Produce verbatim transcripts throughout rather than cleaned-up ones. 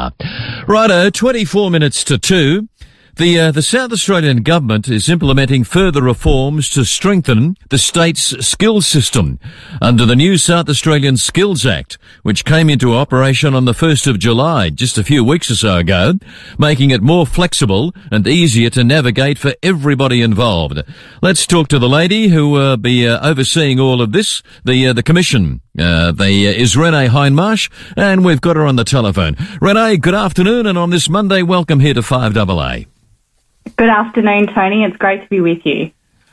are. Righto, twenty-four minutes to two. The uh, the South Australian government is implementing further reforms to strengthen the state's skills system under the new South Australian Skills Act, which came into operation on the first of July, just a few weeks or so ago, making it more flexible and easier to navigate for everybody involved. Let's talk to the lady who will uh, be uh, overseeing all of this, the uh, the Commission. Uh, the, uh, is Renee Hindmarsh, and we've got her on the telephone. Renee, good afternoon, and on this Monday, welcome here to five A A. Good afternoon, Tony. It's great to be with you.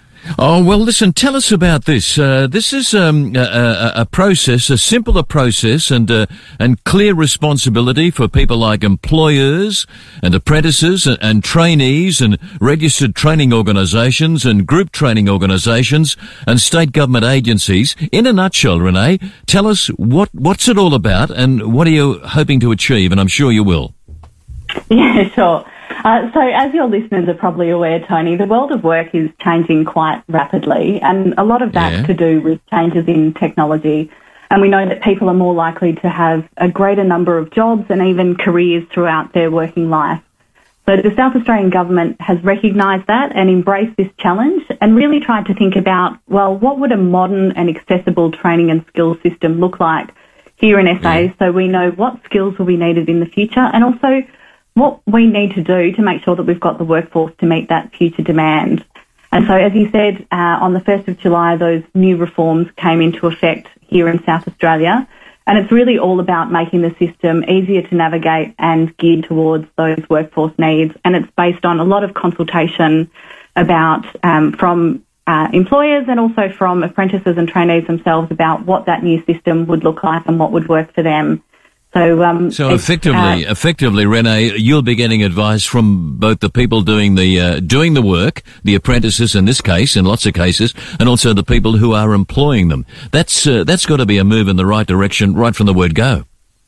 Oh, well, listen, tell us about this. Uh, this is um, a, a, a process, a simpler process and uh, and clear responsibility for people like employers and apprentices and, and trainees and registered training organisations and group training organisations and state government agencies. In a nutshell, Renee, tell us what what's it all about and what are you hoping to achieve, and I'm sure you will. Yeah, sure. Uh, so as your listeners are probably aware, Tony, the world of work is changing quite rapidly, and a lot of that's yeah. to do with changes in technology. And we know that people are more likely to have a greater number of jobs and even careers throughout their working life. So the South Australian government has recognised that and embraced this challenge and really tried to think about, well, what would a modern and accessible training and skills system look like here in S A, yeah. so we know what skills will be needed in the future and also what we need to do to make sure that we've got the workforce to meet that future demand. And so, as you said, uh, on the first of July, those new reforms came into effect here in South Australia. And it's really all about making the system easier to navigate and geared towards those workforce needs. And it's based on a lot of consultation about um, from uh, employers and also from apprentices and trainees themselves about what that new system would look like and what would work for them. So, um, so effectively, uh, effectively, Renee, you'll be getting advice from both the people doing the uh, doing the work, the apprentices in this case, in lots of cases, and also the people who are employing them. That's uh, that's got to be a move in the right direction right from the word go.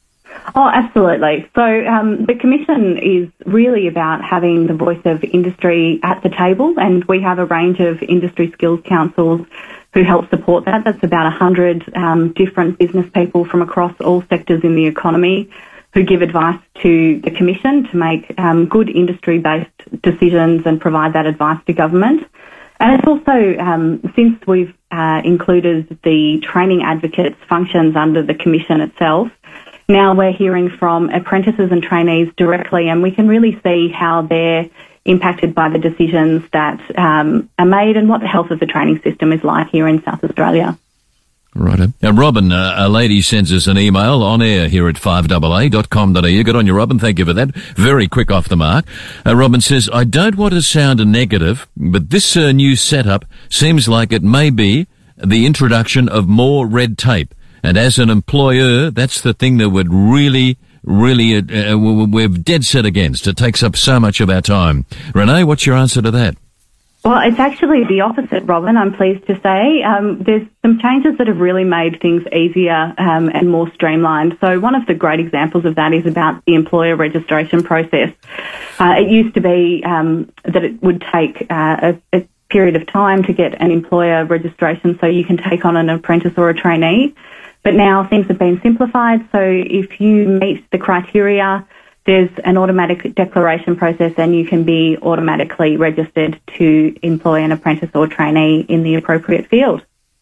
Oh, absolutely. So um, the Commission is really about having the voice of industry at the table, and we have a range of industry skills councils who help support that. That's about one hundred um, different business people from across all sectors in the economy who give advice to the Commission to make um, good industry-based decisions and provide that advice to government. And it's also, um, since we've uh, included the training advocates functions under the Commission itself, now we're hearing from apprentices and trainees directly, and we can really see how they're impacted by the decisions that um, are made and what the health of the training system is like here in South Australia. Right. Now, Robin, uh, a lady sends us an email on air here at five A A dot com dot a u. Good on you, Robin. Thank you for that. Very quick off the mark. Uh, Robin says, I don't want to sound negative, but this uh, new setup seems like it may be the introduction of more red tape. And as an employer, that's the thing that would really, really, uh, we're dead set against. It takes up so much of our time. Renee, what's your answer to that? Well, it's actually the opposite, Robin, I'm pleased to say. Um, there's some changes that have really made things easier um, and more streamlined. So one of the great examples of that is about the employer registration process. Uh, it used to be um, that it would take uh, a, a period of time to get an employer registration so you can take on an apprentice or a trainee. But now things have been simplified, so if you meet the criteria, there's an automatic declaration process and you can be automatically registered to employ an apprentice or trainee in the appropriate field.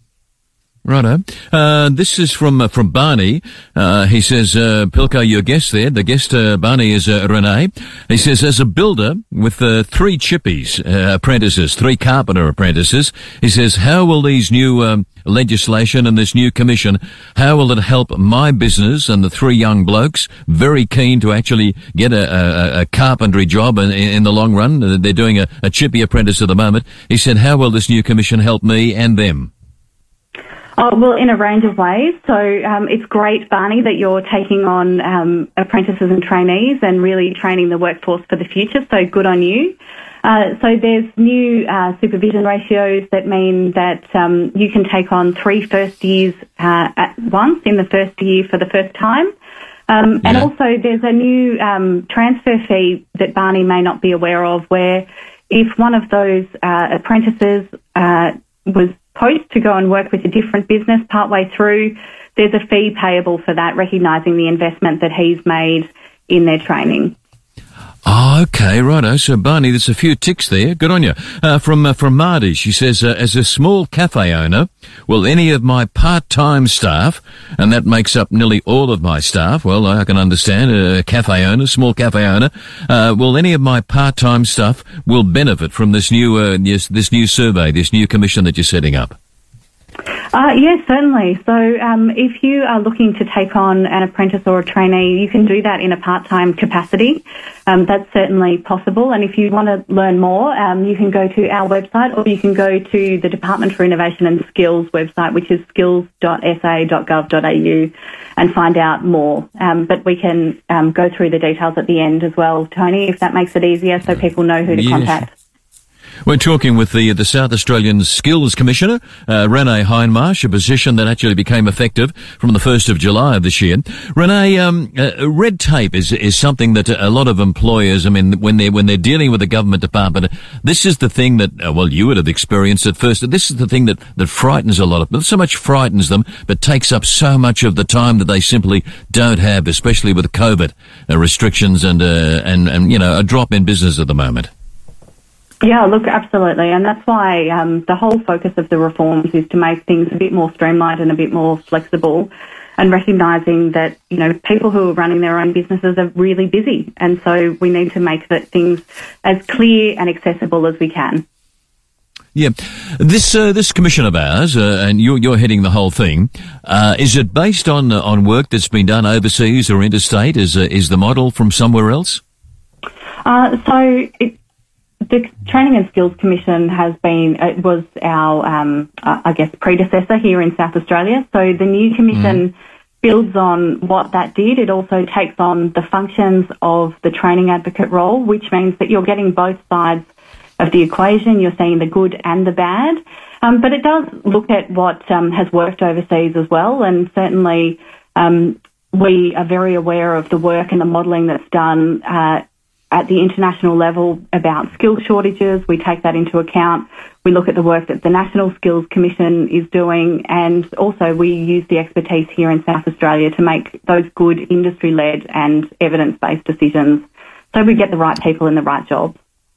Righto. Uh, this is from uh, from Barney. Uh, he says, uh, Pilko, your guest there, the guest, uh, Barney, is uh, Renee. He says, as a builder with uh, three chippies uh, apprentices, three carpenter apprentices, he says, how will these new um, legislation and this new commission, how will it help my business and the three young blokes very keen to actually get a, a, a carpentry job in, in the long run? They're doing a, a chippy apprentice at the moment. He said, how will this new commission help me and them? Oh, well, in a range of ways. So um, it's great, Barney, that you're taking on um, apprentices and trainees and really training the workforce for the future. So good on you. Uh, so there's new uh, supervision ratios that mean that um, you can take on three first years uh, at once in the first year for the first time. Um, yeah. And also there's a new um, transfer fee that Barney may not be aware of, where if one of those uh, apprentices uh, was poached to go and work with a different business partway through, there's a fee payable for that, recognising the investment that he's made in their training. Oh, okay, righto. So, Barney, there's a few ticks there. Good on you. Uh, from uh, from Marty, she says, uh, as a small cafe owner, will any of my part-time staff, and that makes up nearly all of my staff, well, I can understand, a cafe owner, small cafe owner, uh, will any of my part-time staff will benefit from this new, uh, this, this new survey, this new commission that you're setting up? Uh, yes, certainly. So um, if you are looking to take on an apprentice or a trainee, you can do that in a part-time capacity. Um, that's certainly possible. And if you want to learn more, um, you can go to our website, or you can go to the Department for Innovation and Skills website, which is skills dot s a dot gov dot a u, and find out more. Um, but we can um, go through the details at the end as well, Tony, if that makes it easier, so people know who to yes. contact. We're talking with the the South Australian Skills Commissioner, uh, Renee Hindmarsh, a position that actually became effective from the first of July of this year. Renee, um, uh, red tape is is something that a lot of employers, I mean, when they're when they're dealing with a government department, this is the thing that, uh, well, you would have experienced at first. This is the thing that that frightens a lot of them. So much frightens them, but takes up so much of the time that they simply don't have, especially with COVID uh, restrictions and uh, and and you know a drop in business at the moment. Yeah, look, absolutely. And that's why um, the whole focus of the reforms is to make things a bit more streamlined and a bit more flexible, and recognising that, you know, people who are running their own businesses are really busy. And so we need to make that things as clear and accessible as we can. Yeah. This uh, this commission of ours, uh, and you're, you're heading the whole thing, uh, is it based on uh, on work that's been done overseas or interstate? Is, uh, is the model from somewhere else? Uh, so it The Training and Skills Commission has been, it was our, um, I guess, predecessor here in South Australia. So the new commission mm. builds on what that did. It also takes on the functions of the training advocate role, which means that you're getting both sides of the equation. You're seeing the good and the bad. Um, but it does look at what um, has worked overseas as well. And certainly um, we are very aware of the work and the modelling that's done uh at the international level about skill shortages. We take that into account. We look at the work that the National Skills Commission is doing, and also we use the expertise here in South Australia to make those good industry-led and evidence-based decisions, so we get the right people in the right jobs.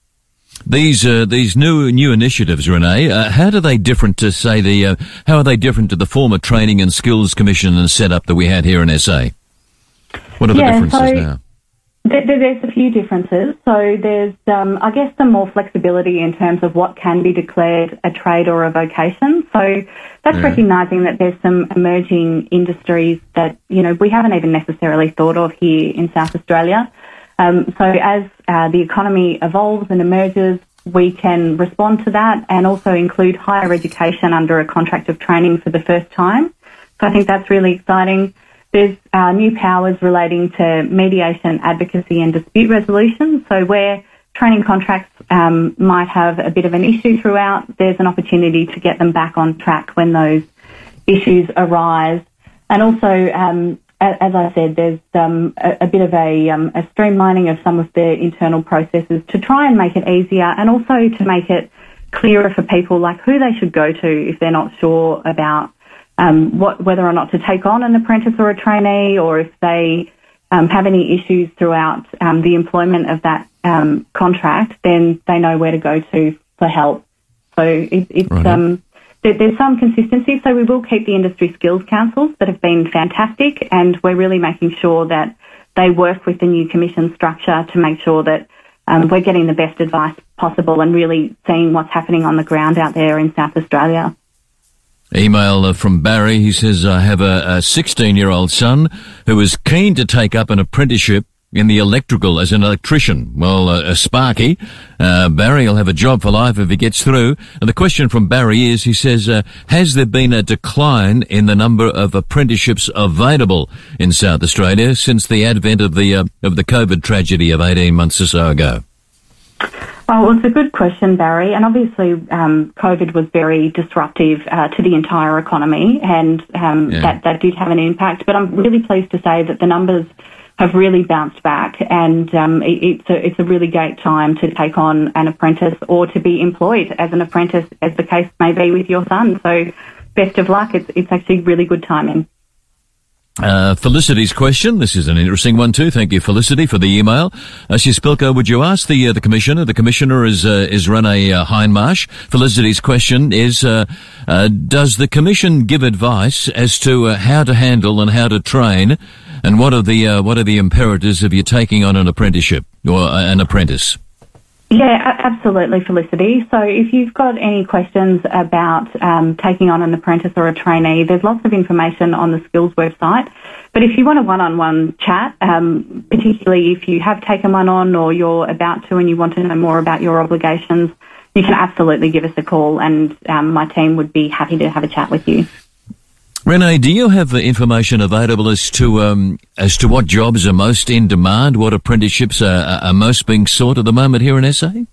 These uh, these new new initiatives, Renee, uh, how do they different to say the uh, how are they different to the former Training and Skills Commission and setup that we had here in S A? What are yeah, the differences so now? There's a few differences. So there's, um, I guess, some more flexibility in terms of what can be declared a trade or a vocation. So that's yeah. recognising that there's some emerging industries that, you know, we haven't even necessarily thought of here in South Australia. Um, so as uh, the economy evolves and emerges, we can respond to that and also include higher education under a contract of training for the first time. So I think that's really exciting. There's uh, new powers relating to mediation, advocacy and dispute resolution. So where training contracts um, might have a bit of an issue throughout, there's an opportunity to get them back on track when those issues arise. And also, um, as I said, there's um, a, a bit of a, um, a streamlining of some of the internal processes to try and make it easier, and also to make it clearer for people, like who they should go to if they're not sure about Um, what, whether or not to take on an apprentice or a trainee, or if they um, have any issues throughout um, the employment of that um, contract, then they know where to go to for help. So it, it's right. um, there, there's some consistency. So we will keep the industry skills councils that have been fantastic, and we're really making sure that they work with the new commission structure to make sure that um, we're getting the best advice possible and really seeing what's happening on the ground out there in South Australia. Email from Barry. He says, I have a sixteen-year-old son who is keen to take up an apprenticeship in the electrical as an electrician. Well, uh, a Sparky. Uh, Barry will have a job for life if he gets through. And the question from Barry is, he says, uh, has there been a decline in the number of apprenticeships available in South Australia since the advent of the uh, of the COVID tragedy of eighteen months or so ago? Well, it's a good question, Barry, and obviously um, COVID was very disruptive uh, to the entire economy, and um, yeah. that, that did have an impact. But I'm really pleased to say that the numbers have really bounced back, and um, it, it's, a, it's a really great time to take on an apprentice or to be employed as an apprentice, as the case may be with your son. So best of luck. It's, it's actually really good timing. Uh, Felicity's question. This is an interesting one too. Thank you, Felicity, for the email. Uh, she's Pilko, would you ask the uh, the commissioner? The commissioner is uh, is Renee uh, Hindmarsh. Felicity's question is: uh, uh, does the commission give advice as to uh, how to handle and how to train, and what are the uh, what are the imperatives of you taking on an apprenticeship or uh, an apprentice? Yeah, absolutely, Felicity. So if you've got any questions about um, taking on an apprentice or a trainee, there's lots of information on the skills website. But if you want a one-on-one chat, um, particularly if you have taken one on or you're about to and you want to know more about your obligations, you can absolutely give us a call and um, my team would be happy to have a chat with you. Renee, do you have the information available as to um, as to what jobs are most in demand, what apprenticeships are, are most being sought at the moment here in S A?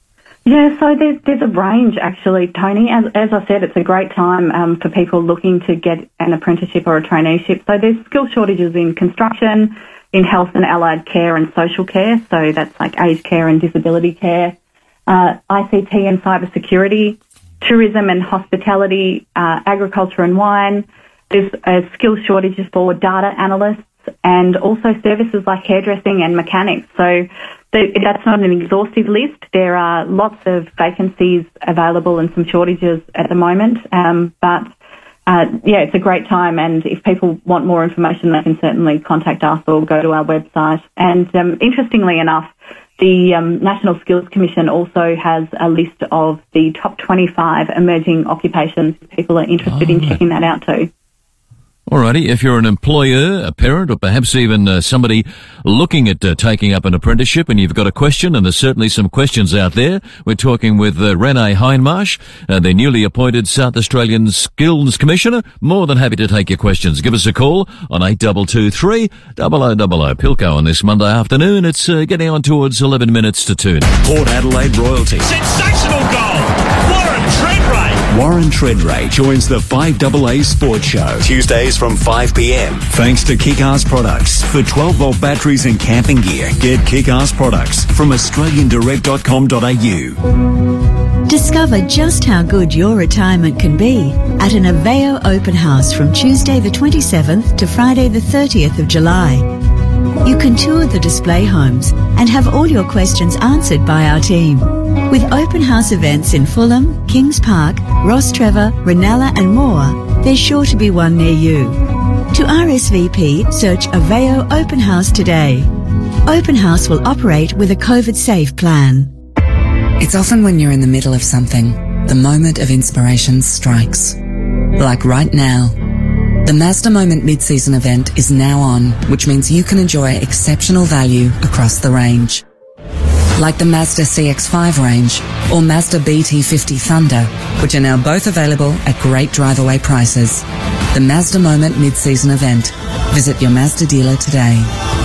Yeah, so there's there's a range actually, Tony. As as I said, it's a great time um, for people looking to get an apprenticeship or a traineeship. So there's skill shortages in construction, in health and allied care and social care. So that's like aged care and disability care, uh, I C T and cyber security, tourism and hospitality, uh, agriculture and wine. There's uh, skill shortages for data analysts and also services like hairdressing and mechanics. So the, that's not an exhaustive list. There are lots of vacancies available and some shortages at the moment. Um, but, uh, yeah, it's a great time. And if people want more information, they can certainly contact us or go to our website. And um, interestingly enough, the um, National Skills Commission also has a list of the top twenty-five emerging occupations. People are interested oh, in checking that out too. Alrighty, if you're an employer, a parent, or perhaps even uh, somebody looking at uh, taking up an apprenticeship and you've got a question, and there's certainly some questions out there, we're talking with uh, Renee Hindmarsh, uh, the newly appointed South Australian Skills Commissioner. More than happy to take your questions. Give us a call on eight two two three, double oh double oh. Pilko on this Monday afternoon. It's uh, getting on towards eleven minutes to two. Port Adelaide royalty. Sensational goal! Warren Treadray! Warren Treadray joins the five A A Sports Show. Tuesdays from five p.m. Thanks to Kick-Ass Products. For twelve volt batteries and camping gear, get Kick-Ass Products from australian direct dot com dot a u. Discover just how good your retirement can be at an Aveo open house from Tuesday the twenty-seventh to Friday the thirtieth of July. You can tour the display homes and have all your questions answered by our team. With open house events in Fulham, Kings Park, Ross Trevor, Ranella and more, there's sure to be one near you. To R S V P, search Aveo Open House today. Open House will operate with a COVID-safe plan. It's often when you're in the middle of something, the moment of inspiration strikes. Like right now. The Mazda Moment mid-season event is now on, which means you can enjoy exceptional value across the range. Like the Mazda C X five range or Mazda B T fifty Thunder, which are now both available at great drive-away prices. The Mazda Moment mid-season event. Visit your Mazda dealer today.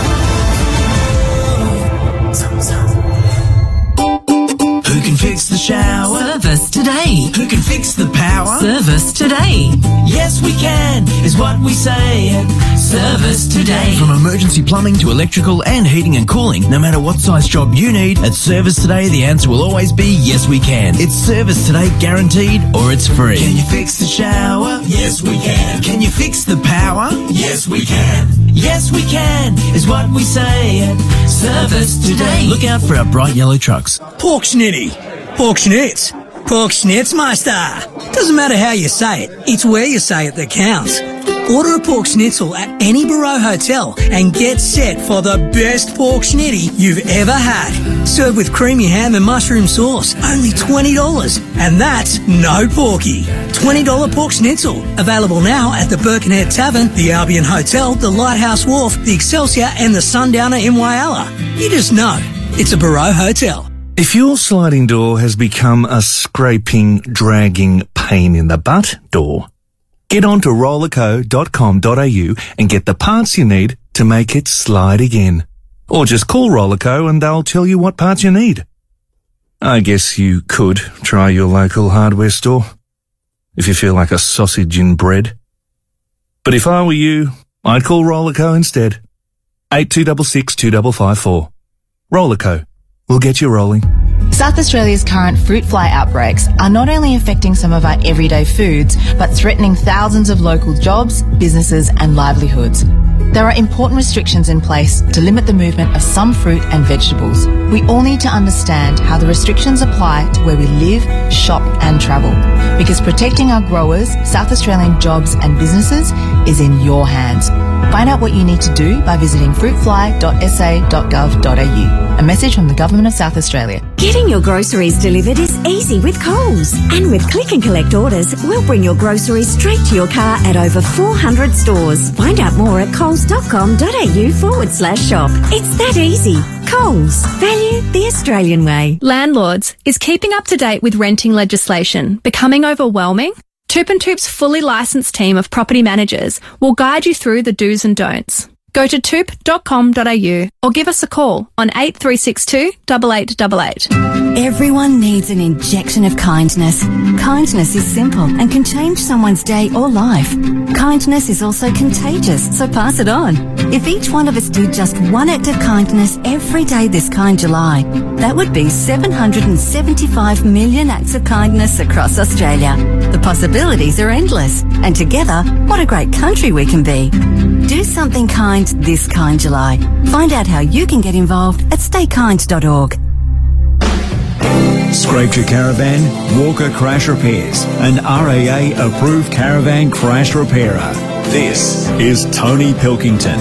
Who can fix the shower? Service today. Who can fix the power? Service today. Yes, we can, is what we say at Service Today. From emergency plumbing to electrical and heating and cooling, no matter what size job you need, at Service Today the answer will always be yes, we can. It's Service Today guaranteed or it's free. Can you fix the shower? Yes, we can. Can you fix the power? Yes, we can. Yes, we can, is what we say at Service Today. Look out for our bright yellow trucks. Pork schnitty. Pork schnitz. Pork schnitzmeister. Doesn't matter how you say it, it's where you say it that counts. Order a pork schnitzel at any Barreau hotel and get set for the best pork schnitty you've ever had. Served with creamy ham and mushroom sauce. Only twenty dollars. And that's no porky. twenty dollars pork schnitzel. Available now at the Birkenhead Tavern, the Albion Hotel, the Lighthouse Wharf, the Excelsior and the Sundowner in Whyalla. You just know it's a Barreau hotel. If your sliding door has become a scraping, dragging, pain in the butt door, get on to rollerco dot com dot a u and get the parts you need to make it slide again. Or just call Rollerco and they'll tell you what parts you need. I guess you could try your local hardware store if you feel like a sausage in bread. But if I were you, I'd call Rollerco instead. eight two six six two five five four. Rollerco. We'll get you rolling. South Australia's current fruit fly outbreaks are not only affecting some of our everyday foods, but threatening thousands of local jobs, businesses and livelihoods. There are important restrictions in place to limit the movement of some fruit and vegetables. We all need to understand how the restrictions apply to where we live, shop and travel. Because protecting our growers, South Australian jobs and businesses is in your hands. Find out what you need to do by visiting fruit fly dot s a dot gov dot a u. A message from the Government of South Australia. Getting your groceries delivered is easy with Coles. And with Click and Collect orders, we'll bring your groceries straight to your car at over four hundred stores. Find out more at coles.com.au forward slash shop. It's that easy. Coles. Value the Australian way. Landlords, is keeping up to date with renting legislation becoming overwhelming? Toop and Toop's fully licensed team of property managers will guide you through the do's and don'ts. Go to toop dot com dot a u or give us a call on eight three six two, eight eight eight eight. Everyone needs an injection of kindness. Kindness is simple and can change someone's day or life. Kindness is also contagious, so pass it on. If each one of us did just one act of kindness every day this kind July, that would be seven hundred seventy-five million acts of kindness across Australia. The possibilities are endless, and together, what a great country we can be. Do something kind this kind July. Find out how you can get involved at stay kind dot org. Scraped your caravan? Walker Crash Repairs, an R A A approved caravan crash repairer. This is Tony Pilkington.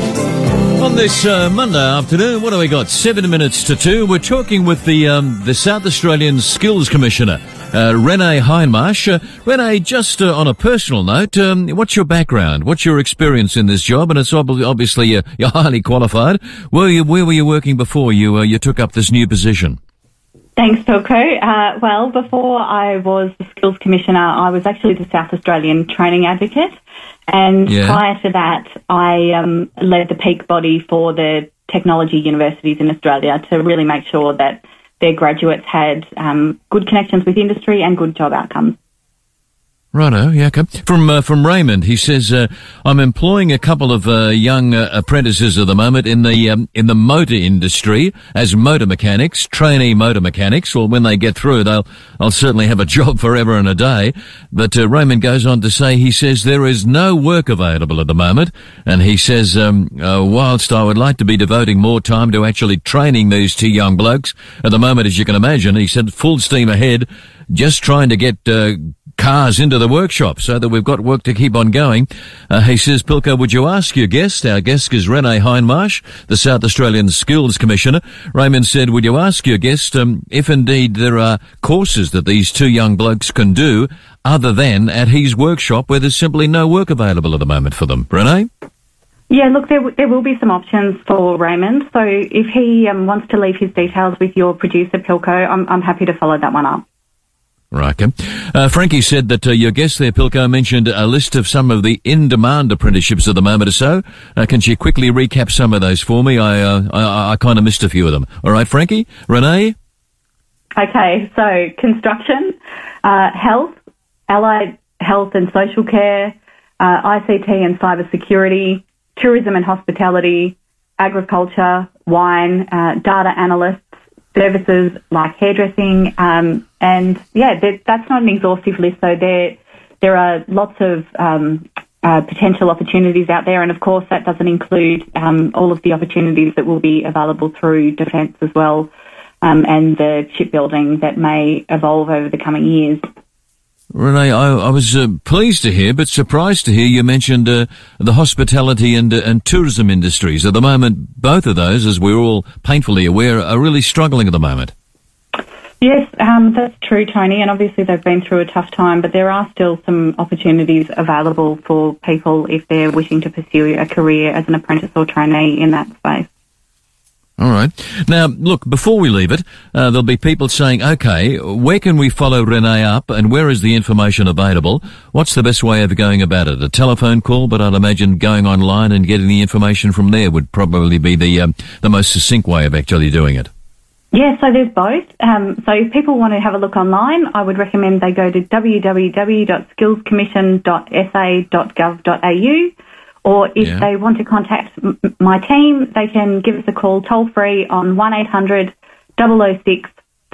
On this uh, Monday afternoon, what do we got? Seven minutes to two. We're talking with the um, the South Australian Skills Commissioner, uh, Renee Hindmarsh. Uh, Renee, just uh, on a personal note, um, what's your background? What's your experience in this job? And it's ob- obviously uh, you're highly qualified. Where, you, where were you working before you uh, you took up this new position? Thanks, Pilko. Uh, well, before I was the Skills Commissioner, I was actually the South Australian Training Advocate. And yeah. prior to that, I um, led the peak body for the technology universities in Australia to really make sure that their graduates had um, good connections with industry and good job outcomes. Righto, yeah, okay. From, uh, from Raymond, he says, uh, I'm employing a couple of, uh, young, uh, apprentices at the moment in the, um, in the motor industry as motor mechanics, trainee motor mechanics. Well, when they get through, they'll, they'll certainly have a job forever and a day. But, uh, Raymond goes on to say, he says there is no work available at the moment. And he says, um, uh, whilst I would like to be devoting more time to actually training these two young blokes, at the moment, as you can imagine, he said full steam ahead, just trying to get, uh, cars into the workshop so that we've got work to keep on going. Uh, he says, Pilko, would you ask your guest? Our guest is Renee Hindmarsh, the South Australian Skills Commissioner. Raymond said, would you ask your guest um, if indeed there are courses that these two young blokes can do other than at his workshop where there's simply no work available at the moment for them? Renee? Yeah, look, there, w- there will be some options for Raymond. So if he um, wants to leave his details with your producer, Pilko, I'm, I'm happy to follow that one up. Right, okay. Uh, Frankie said that uh, your guest there, Pilko, mentioned a list of some of the in-demand apprenticeships at the moment or so. Uh, can she quickly recap some of those for me? I uh, I, I kind of missed a few of them. All right, Frankie? Renee? Okay, so construction, uh, health, allied health and social care, uh, I C T and cyber security, tourism and hospitality, agriculture, wine, uh, data analysts, services like hairdressing, um, and yeah, that's not an exhaustive list. So there, there are lots of um, uh, potential opportunities out there, and of course that doesn't include um, all of the opportunities that will be available through defence as well, um, and the shipbuilding that may evolve over the coming years. Renee, I, I was uh, pleased to hear, but surprised to hear you mentioned uh, the hospitality and uh, and tourism industries. At the moment, both of those, as we're all painfully aware, are really struggling at the moment. Yes, um, that's true, Tony, and obviously they've been through a tough time, but there are still some opportunities available for people if they're wishing to pursue a career as an apprentice or trainee in that space. All right. Now, look, before we leave it, uh, there'll be people saying, okay, where can we follow Renee up and where is the information available? What's the best way of going about it? A telephone call, but I'd imagine going online and getting the information from there would probably be the um, the most succinct way of actually doing it. Yeah, so there's both. Um, so if people want to have a look online, I would recommend they go to w w w dot skills commission dot s a dot gov dot a u. Or if yeah. they want to contact m- my team, they can give us a call toll-free on one eight hundred, double oh six,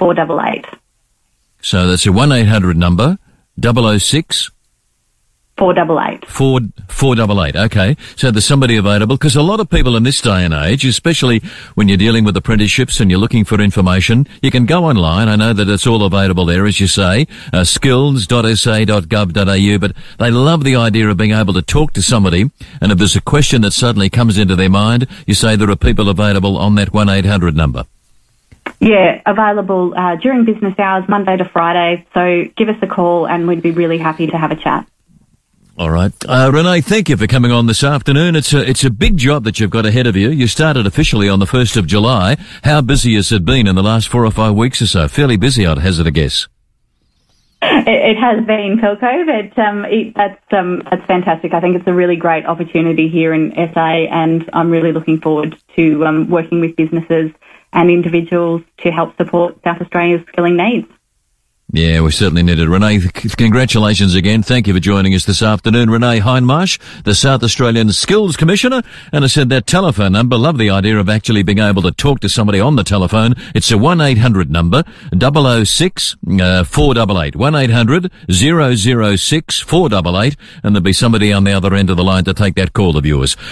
four eight eight. So that's a one eight hundred number, double oh six four eight eight. Four, four double eight. Okay. So there's somebody available, because a lot of people in this day and age, especially when you're dealing with apprenticeships and you're looking for information, you can go online. I know that it's all available there, as you say, uh, skills dot s a dot gov dot a u, but they love the idea of being able to talk to somebody. And if there's a question that suddenly comes into their mind, you say there are people available on that one eight hundred number. Yeah, available uh, during business hours, Monday to Friday. So give us a call and we'd be really happy to have a chat. All right. Uh, Renee, thank you for coming on this afternoon. It's a, it's a big job that you've got ahead of you. You started officially on the first of July. How busy has it been in the last four or five weeks or so? Fairly busy, I'd hazard a guess. It, it has been, Philco, but um, it, that's, um, that's fantastic. I think it's a really great opportunity here in S A, and I'm really looking forward to um, working with businesses and individuals to help support South Australia's skilling needs. Yeah, we certainly need it. Renee, congratulations again. Thank you for joining us this afternoon. Renee Hindmarsh, the South Australian Skills Commissioner. And I said that telephone number. Love the idea of actually being able to talk to somebody on the telephone. It's a one eight hundred number, double oh six four eight eight. one eight hundred zero zero six four eight eight. And there'll be somebody on the other end of the line to take that call of yours.